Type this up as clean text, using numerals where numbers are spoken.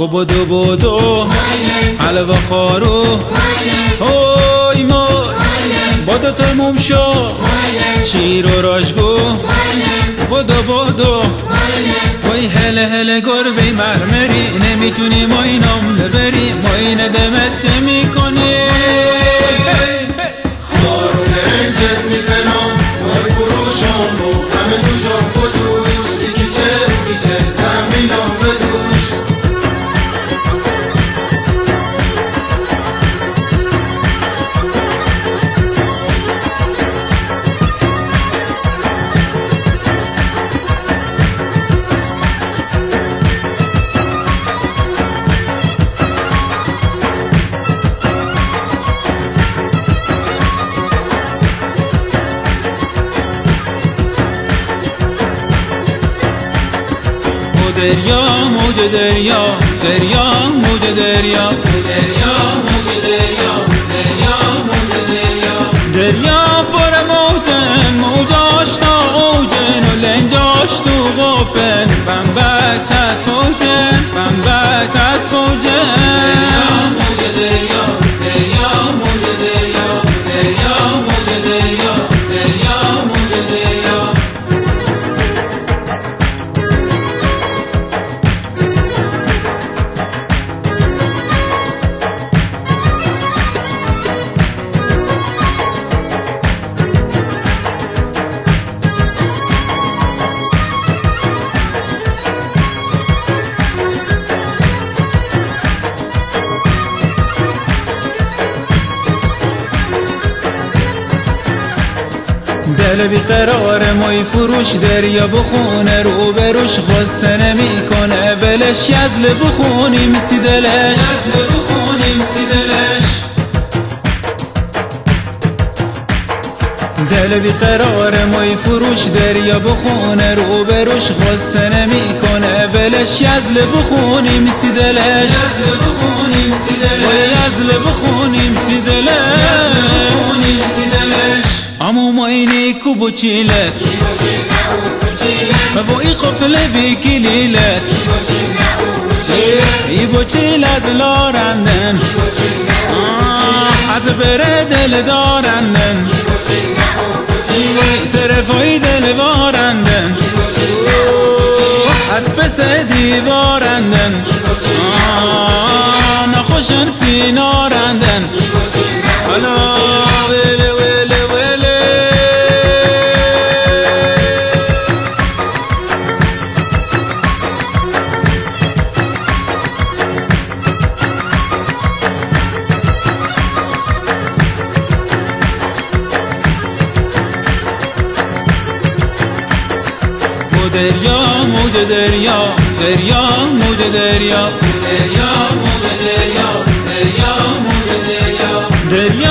بدو بدو حلوه خارو اوی مای بدو تموم شو شیر و راجگو بدو بدو وای هله هله گربه مرمری نمیتونی ما اینام ببری ما اینه دمت میکنی خارو نرنجت میزنم وای فروشم رو همه تو جا بدوش یکی چه زمینم بدوش دریا موج دریا دریا موج دریا دریا موج دریا دریا موج دریا دریا پر موجن موجاش تا اوجن و لنجاش تو قپن بمبک صد فوجن بمبک صد فوجن دریا موج دریا دریا موج دریا دریا موج دریا دریا موج دریا دل بیقرار مای فروش دریا بخونه رو بروش غصه نمیکنه بلش یزل بخونیم سی دلش یزل بخونیم سی دلش دل بیقرار مای فروش دریا بخونه رو بروش غصه نمیکنه بلش یزل بخونیم سی دلش یزل بخونیم سی دلش یزل بخونیم سی دلش بخونیم سی دلش امو ماینی کو بوچیلت وای قفله بیکلیلت ای بوچیل از لارندن از بره دل دارندن طرفای دل بارندن از پس دیوارندن نخوشن سینارندن حالا ویله ویله ویله دریا موج دریا دریا موج دریا دریا موج دریا دریا موج دریا دریا